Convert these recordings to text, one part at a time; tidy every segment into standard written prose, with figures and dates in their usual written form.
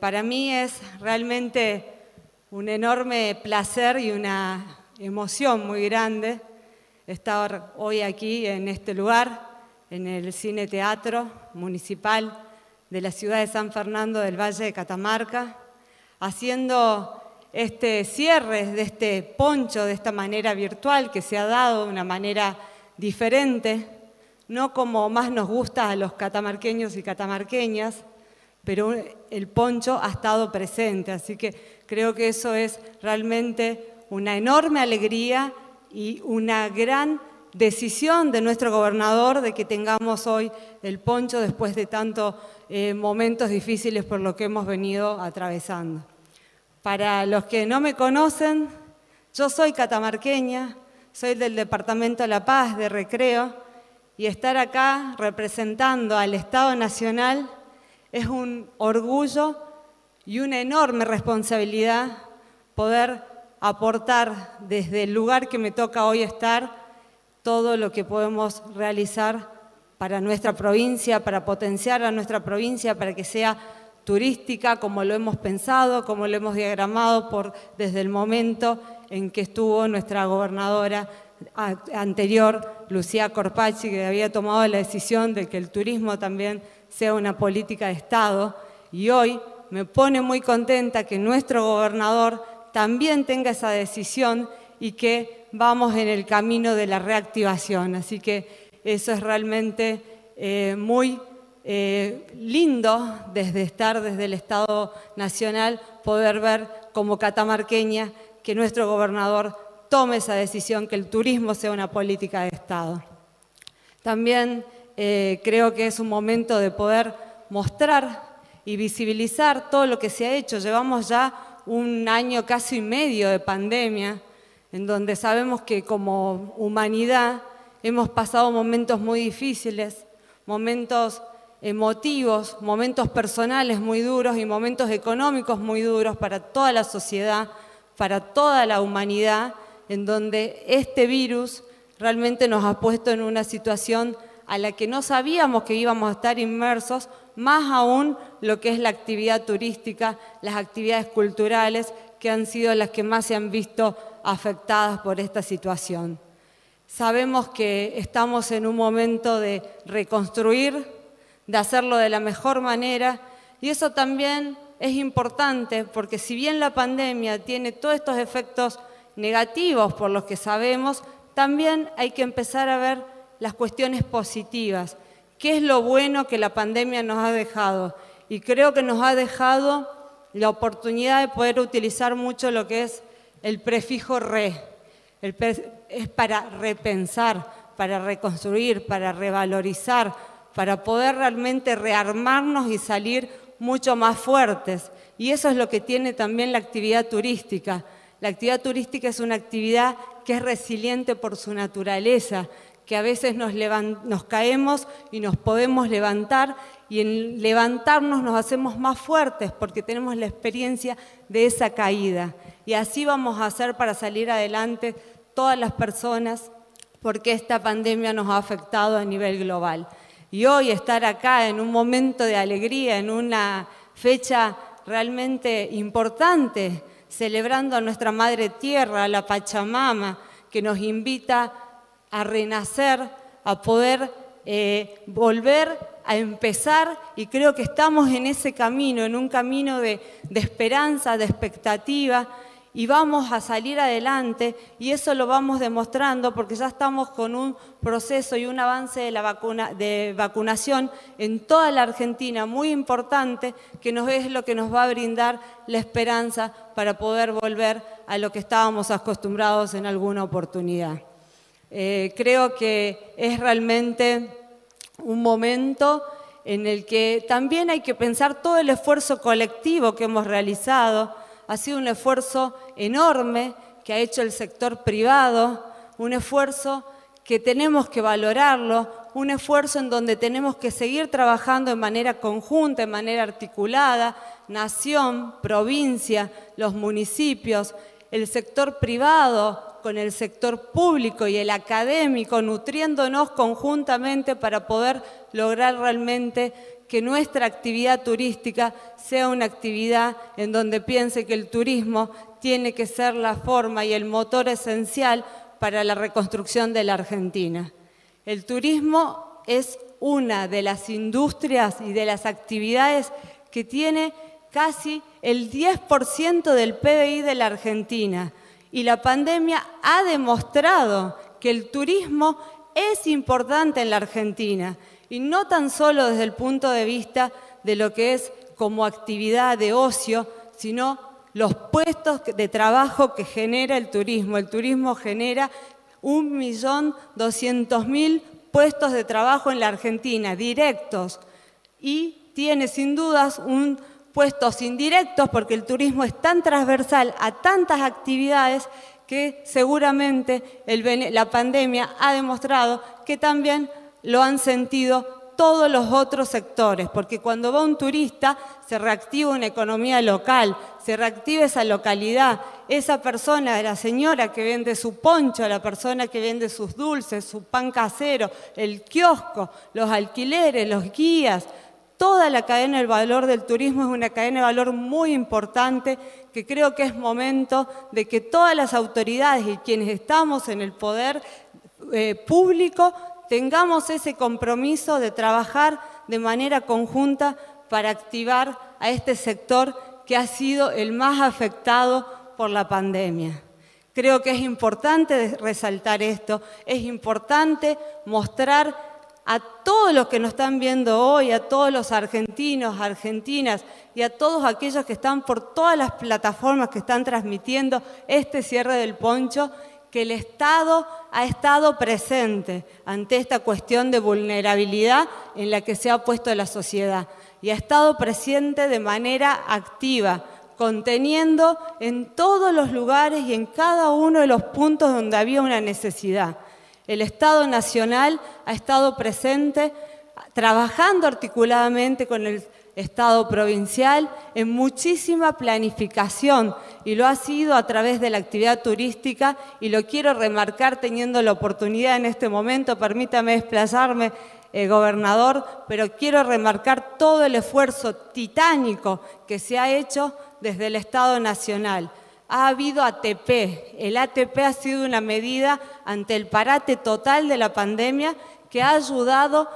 Para mí es realmente un enorme placer y una emoción muy grande estar hoy aquí en este lugar, en el Cine Teatro Municipal de la ciudad de San Fernando del Valle de Catamarca, haciendo este cierre de este poncho de esta manera virtual que se ha dado de una manera diferente, no como más nos gusta a los catamarqueños y catamarqueñas, pero el poncho ha estado presente, así que creo que eso es realmente una enorme alegría y una gran decisión de nuestro gobernador de que tengamos hoy el poncho después de tantos momentos difíciles por lo que hemos venido atravesando. Para los que no me conocen, yo soy catamarqueña, soy del Departamento La Paz de Recreo, y estar acá representando al Estado Nacional es un orgullo y una enorme responsabilidad poder aportar desde el lugar que me toca hoy estar todo lo que podemos realizar para nuestra provincia, para potenciar a nuestra provincia, para que sea turística como lo hemos pensado, como lo hemos diagramado desde el momento en que estuvo nuestra gobernadora anterior, Lucía Corpachi, que había tomado la decisión de que el turismo también sea una política de Estado. Y hoy me pone muy contenta que nuestro gobernador también tenga esa decisión y que vamos en el camino de la reactivación. Así que eso es realmente muy lindo desde el Estado Nacional poder ver como catamarqueña que nuestro gobernador tome esa decisión, que el turismo sea una política de Estado. También creo que es un momento de poder mostrar y visibilizar todo lo que se ha hecho. Llevamos ya un año casi y medio de pandemia, en donde sabemos que como humanidad hemos pasado momentos muy difíciles, momentos emotivos, momentos personales muy duros y momentos económicos muy duros para toda la sociedad, para toda la humanidad, en donde este virus realmente nos ha puesto en una situación a la que no sabíamos que íbamos a estar inmersos, más aún lo que es la actividad turística, las actividades culturales, que han sido las que más se han visto afectadas por esta situación. Sabemos que estamos en un momento de reconstruir, de hacerlo de la mejor manera, y eso también es importante porque si bien la pandemia tiene todos estos efectos negativos por los que sabemos, también hay que empezar a ver las cuestiones positivas. ¿Qué es lo bueno que la pandemia nos ha dejado? Y creo que nos ha dejado la oportunidad de poder utilizar mucho lo que es el prefijo re. Es para repensar, para reconstruir, para revalorizar, para poder realmente rearmarnos y salir mucho más fuertes. Y eso es lo que tiene también la actividad turística. La actividad turística es una actividad que es resiliente por su naturaleza, que a veces nos caemos y nos podemos levantar, y en levantarnos nos hacemos más fuertes porque tenemos la experiencia de esa caída. Y así vamos a hacer para salir adelante todas las personas, porque esta pandemia nos ha afectado a nivel global. Y hoy estar acá en un momento de alegría, en una fecha realmente importante, celebrando a nuestra Madre Tierra, a la Pachamama, que nos invita a renacer, a poder volver a empezar, y creo que estamos en ese camino, en un camino de esperanza, de expectativa, y vamos a salir adelante, y eso lo vamos demostrando porque ya estamos con un proceso y un avance de vacunación en toda la Argentina muy importante, que es lo que nos va a brindar la esperanza para poder volver a lo que estábamos acostumbrados en alguna oportunidad. Creo que es realmente un momento en el que también hay que pensar todo el esfuerzo colectivo que hemos realizado. Ha sido un esfuerzo enorme que ha hecho el sector privado, un esfuerzo que tenemos que valorarlo, un esfuerzo en donde tenemos que seguir trabajando de manera conjunta, de manera articulada, nación, provincia, los municipios, el sector privado con el sector público y el académico, nutriéndonos conjuntamente para poder lograr realmente que nuestra actividad turística sea una actividad en donde piense que el turismo tiene que ser la forma y el motor esencial para la reconstrucción de la Argentina. El turismo es una de las industrias y de las actividades que tiene casi el 10% del PBI de la Argentina. Y la pandemia ha demostrado que el turismo es importante en la Argentina, y no tan solo desde el punto de vista de lo que es como actividad de ocio, sino los puestos de trabajo que genera el turismo. El turismo genera 1.200.000 puestos de trabajo en la Argentina, directos, y tiene sin dudas puestos indirectos, porque el turismo es tan transversal a tantas actividades que seguramente la pandemia ha demostrado que también lo han sentido todos los otros sectores, porque cuando va un turista se reactiva una economía local, se reactiva esa localidad, esa persona, la señora que vende su poncho, la persona que vende sus dulces, su pan casero, el kiosco, los alquileres, los guías. Toda la cadena del valor del turismo es una cadena de valor muy importante, que creo que es momento de que todas las autoridades y quienes estamos en el poder público tengamos ese compromiso de trabajar de manera conjunta para activar a este sector que ha sido el más afectado por la pandemia. Creo que es importante resaltar esto, es importante mostrar a todos los que nos están viendo hoy, a todos los argentinos, argentinas y a todos aquellos que están por todas las plataformas que están transmitiendo este cierre del poncho, que el Estado ha estado presente ante esta cuestión de vulnerabilidad en la que se ha puesto la sociedad, y ha estado presente de manera activa, conteniendo en todos los lugares y en cada uno de los puntos donde había una necesidad. El Estado Nacional ha estado presente trabajando articuladamente con el Estado provincial en muchísima planificación, y lo ha sido a través de la actividad turística, y lo quiero remarcar teniendo la oportunidad en este momento. Permítame desplazarme, gobernador, pero quiero remarcar todo el esfuerzo titánico que se ha hecho desde el Estado Nacional. Ha habido ATP. El ATP ha sido una medida ante el parate total de la pandemia que ha ayudado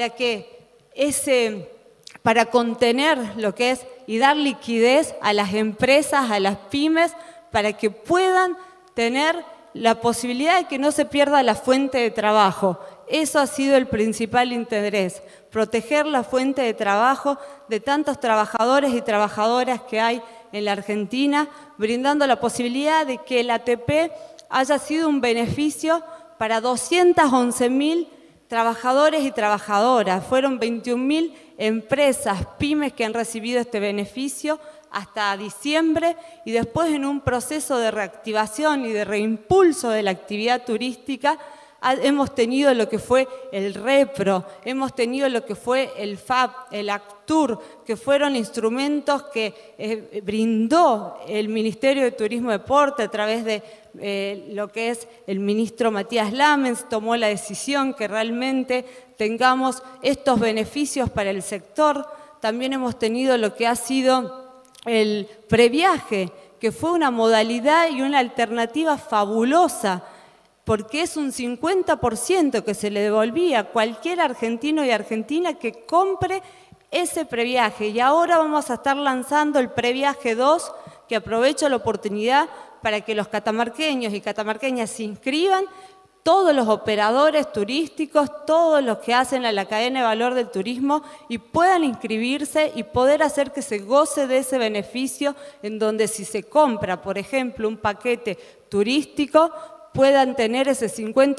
para contener lo que es y dar liquidez a las empresas, a las pymes, para que puedan tener la posibilidad de que no se pierda la fuente de trabajo. Eso ha sido el principal interés, proteger la fuente de trabajo de tantos trabajadores y trabajadoras que hay en la Argentina, brindando la posibilidad de que el ATP haya sido un beneficio para 211.000 trabajadores y trabajadoras. Fueron 21.000 empresas, pymes, que han recibido este beneficio hasta diciembre, y después, en un proceso de reactivación y de reimpulso de la actividad turística, hemos tenido lo que fue el REPRO, hemos tenido lo que fue el FAP, el ACTUR, que fueron instrumentos que brindó el Ministerio de Turismo y Deporte a través de lo que es el ministro Matías Lamens. Tomó la decisión que realmente tengamos estos beneficios para el sector. También hemos tenido lo que ha sido el previaje, que fue una modalidad y una alternativa fabulosa, porque es un 50% que se le devolvía a cualquier argentino y argentina que compre ese previaje. Y ahora vamos a estar lanzando el previaje 2, que aprovecho la oportunidad para que los catamarqueños y catamarqueñas se inscriban, todos los operadores turísticos, todos los que hacen a la cadena de valor del turismo, y puedan inscribirse y poder hacer que se goce de ese beneficio, en donde si se compra, por ejemplo, un paquete turístico, puedan tener ese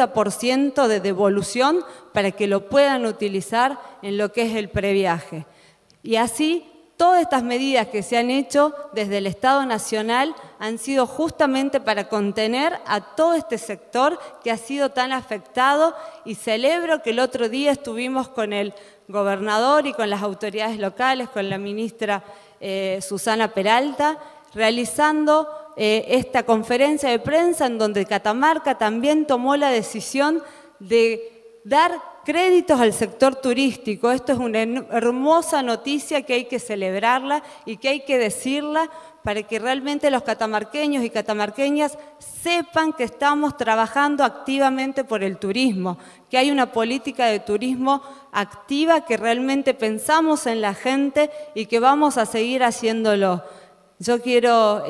50% de devolución para que lo puedan utilizar en lo que es el previaje. Y así, todas estas medidas que se han hecho desde el Estado Nacional han sido justamente para contener a todo este sector que ha sido tan afectado, y celebro que el otro día estuvimos con el gobernador y con las autoridades locales, con la ministra Susana Peralta, realizando esta conferencia de prensa en donde Catamarca también tomó la decisión de dar créditos al sector turístico. Esto es una hermosa noticia que hay que celebrarla y que hay que decirla para que realmente los catamarqueños y catamarqueñas sepan que estamos trabajando activamente por el turismo, que hay una política de turismo activa, que realmente pensamos en la gente y que vamos a seguir haciéndolo. Yo quiero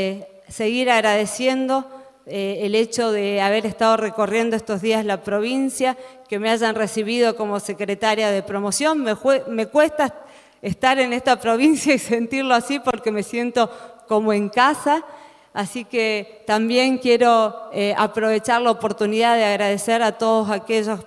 seguir agradeciendo el hecho de haber estado recorriendo estos días la provincia, que me hayan recibido como secretaria de promoción. Me cuesta estar en esta provincia y sentirlo así porque me siento como en casa. Así que también quiero aprovechar la oportunidad de agradecer a todos aquellos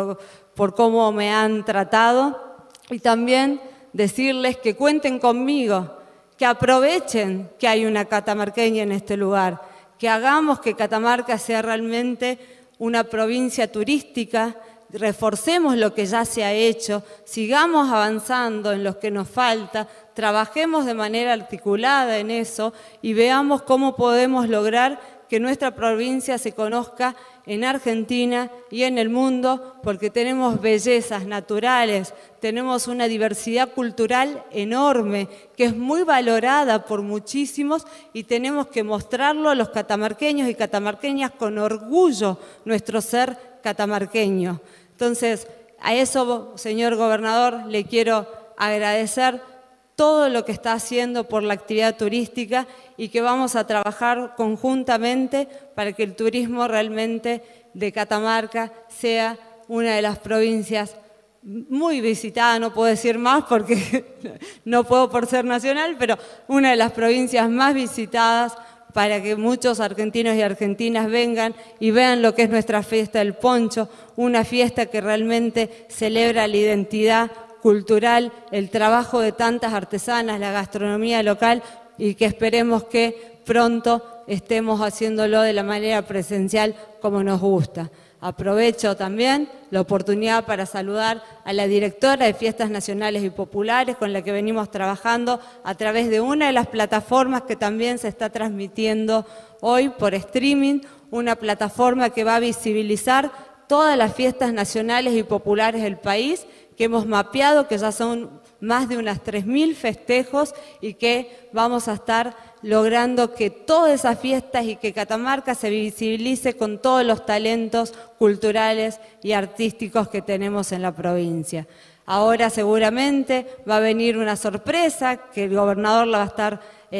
por cómo me han tratado y también decirles que cuenten conmigo, que aprovechen que hay una catamarqueña en este lugar, que hagamos que Catamarca sea realmente una provincia turística, reforcemos lo que ya se ha hecho, sigamos avanzando en lo que nos falta, trabajemos de manera articulada en eso y veamos cómo podemos lograr que nuestra provincia se conozca en Argentina y en el mundo, porque tenemos bellezas naturales, tenemos una diversidad cultural enorme que es muy valorada por muchísimos y tenemos que mostrarlo a los catamarqueños y catamarqueñas con orgullo, nuestro ser catamarqueño. Entonces, a eso, señor gobernador, le quiero agradecer todo lo que está haciendo por la actividad turística y que vamos a trabajar conjuntamente para que el turismo realmente de Catamarca sea una de las provincias muy visitada, no puedo decir más porque no puedo por ser nacional, pero una de las provincias más visitadas para que muchos argentinos y argentinas vengan y vean lo que es nuestra fiesta del poncho, una fiesta que realmente celebra la identidad cultural, el trabajo de tantas artesanas, la gastronomía local y que esperemos que pronto estemos haciéndolo de la manera presencial como nos gusta. Aprovecho también la oportunidad para saludar a la directora de Fiestas Nacionales y Populares con la que venimos trabajando a través de una de las plataformas que también se está transmitiendo hoy por streaming, una plataforma que va a visibilizar todas las fiestas nacionales y populares del país, que hemos mapeado, que ya son más de unas 3.000 festejos y que vamos a estar logrando que todas esas fiestas y que Catamarca se visibilice con todos los talentos culturales y artísticos que tenemos en la provincia. Ahora seguramente va a venir una sorpresa que el gobernador la va a estar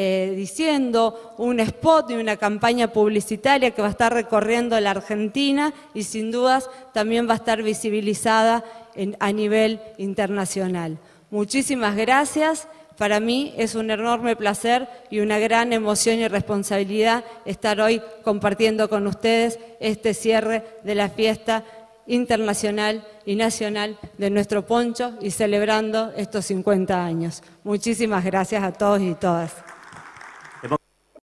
diciendo, un spot y una campaña publicitaria que va a estar recorriendo la Argentina y sin dudas también va a estar visibilizada a nivel internacional. Muchísimas gracias. Para mí es un enorme placer y una gran emoción y responsabilidad estar hoy compartiendo con ustedes este cierre de la fiesta internacional y nacional de nuestro poncho y celebrando estos 50 años. Muchísimas gracias a todos y todas.